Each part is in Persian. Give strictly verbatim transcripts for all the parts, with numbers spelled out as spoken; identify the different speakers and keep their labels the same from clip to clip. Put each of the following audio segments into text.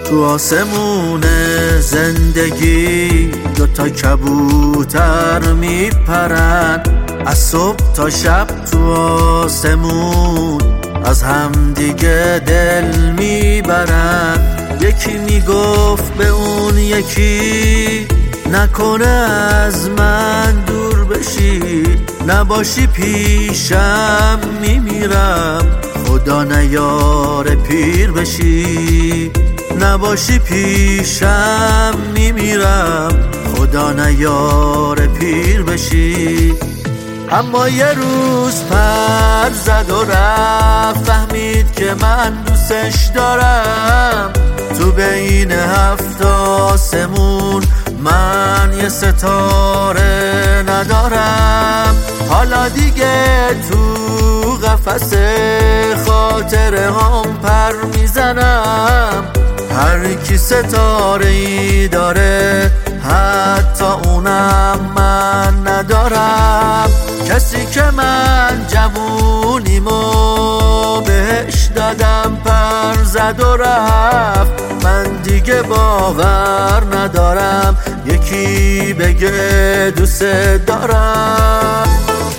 Speaker 1: تو آسمون زندگی دوتا کبوتر میپرن، از صبح تا شب تو آسمون از هم دیگه دل میبرن. یکی میگفت به اون یکی نکنه از من دور بشی، نباشی پیشم میمیرم، خدا نیاره پیر بشی. نباشی پیشم میمیرم، خدا نیاره پیر بشی. اما یه روز پر زد و رفت، فهمید که من دوستش دارم. تو بین هفت آسمون من یه ستاره ندارم. حالا دیگه تو قفس خاطره هم پر میزنم. هر کی ستاره ای داره حتی اونم من ندارم. کسی که من جوونیمو بهش دادم پر زد و رفت، من دیگه باور ندارم یکی بگه دوست دارم.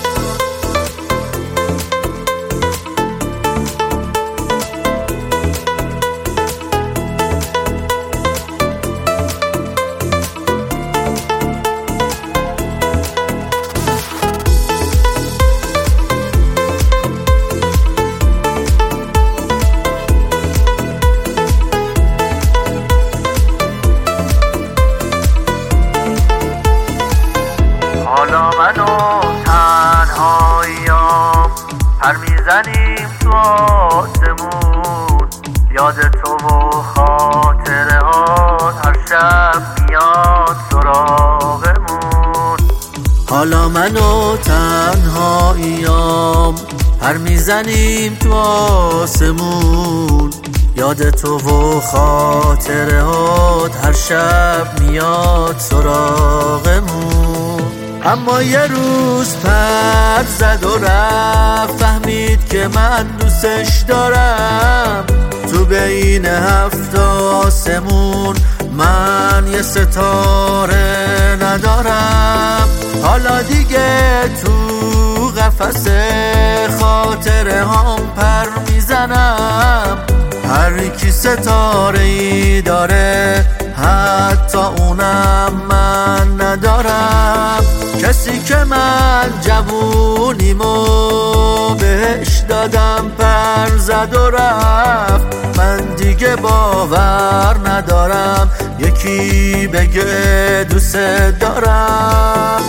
Speaker 2: حالا من و تنهاییام پر میزنیم تو آسمون، یاد تو و خاطره هات هر شب میاد سراغمون.
Speaker 1: حالا من و تنهاییام پر میزنیم تو آسمون، یاد تو و خاطره هات هر شب میاد سراغمون. اما یه روز پر زد و رفت، فهمید که من دوستش دارم. تو بین هفت آسمون من یه ستاره ندارم. حالا دیگه تو قفس خاطره هم پر میزنم. هر کی ستاره ای داره حتی اونم من ندارم. کسی که من جوونیمو بهش دادم پر زد و رفت، من دیگه باور ندارم یکی بگه دوست دارم.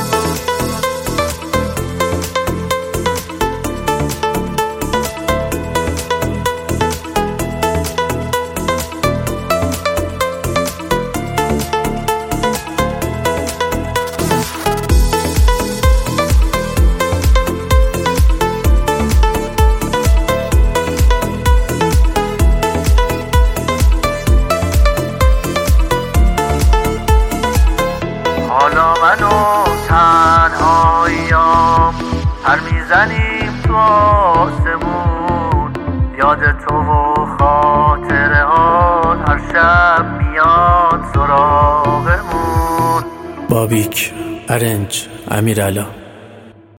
Speaker 2: حالا من و تنهاییام پر میزنیم تو آسمون، یاد تو و خاطره هات هر شب میاد سراغمون.
Speaker 3: بابیک، ارنج، امیرعلا.